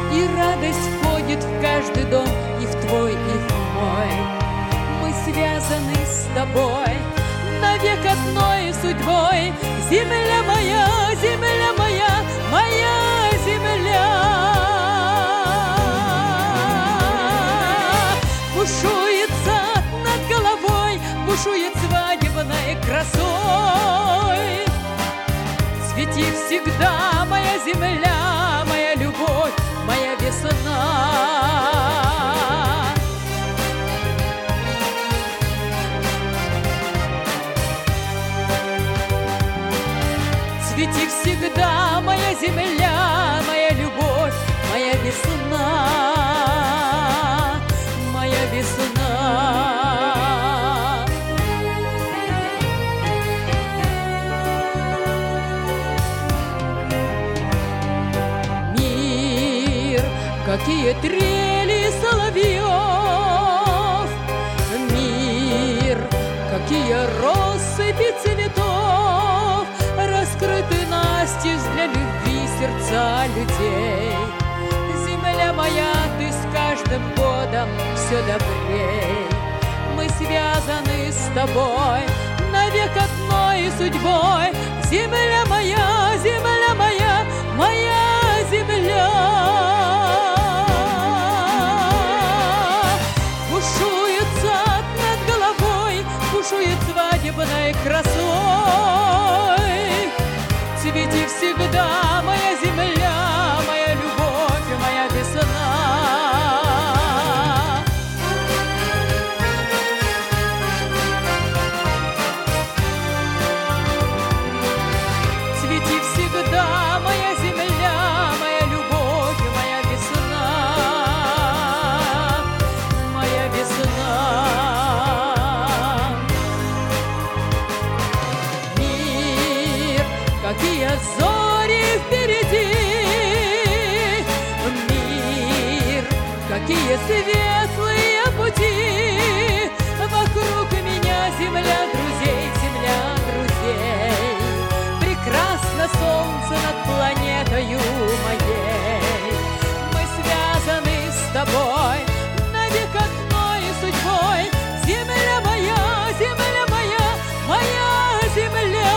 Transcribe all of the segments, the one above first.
и радость входит в каждый дом, и в твой, и в мой. Мы связаны с тобой навек одной судьбой. Земля моя, моя земля. Бушуется над головой, бушует свадебной красой. Свети всегда, моя земля, моя любовь, моя весна. Свети всегда, моя земля, моя любовь, моя весна, моя весна. Мир, какие трели соловьев, мир, какие россыпи цветов, раскрыты настежь для любви сердца людей. Земля моя, ты с каждым годом все добрей. Мы связаны с тобой навек одной судьбой. Земля моя, моя земля. Бушуется над головой, бушует свадебной красой. Свети всегда, моя земля, моя любовь, моя весна. Свети всегда, моя земля, моя любовь, моя весна, моя весна. Какие зори впереди, мир, какие светлые пути. Вокруг меня земля друзей, земля друзей. Прекрасно солнце над планетою моей. Мы связаны с тобой навек одной судьбой. Земля моя, моя земля.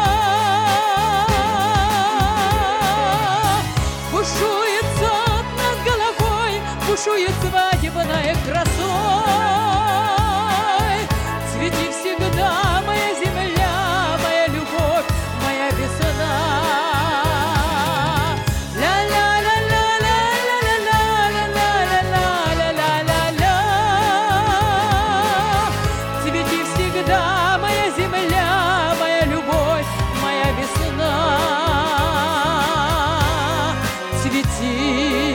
Бушуется над головой, бушует свадебной красой. Свети всегда, моя земля, моя любовь, моя весна. Ля-ля-ля-ля-ля-ля-ля-ля-ля-ля-ля-ля. Свети всегда, моя земля, моя любовь, моя весна. Свети.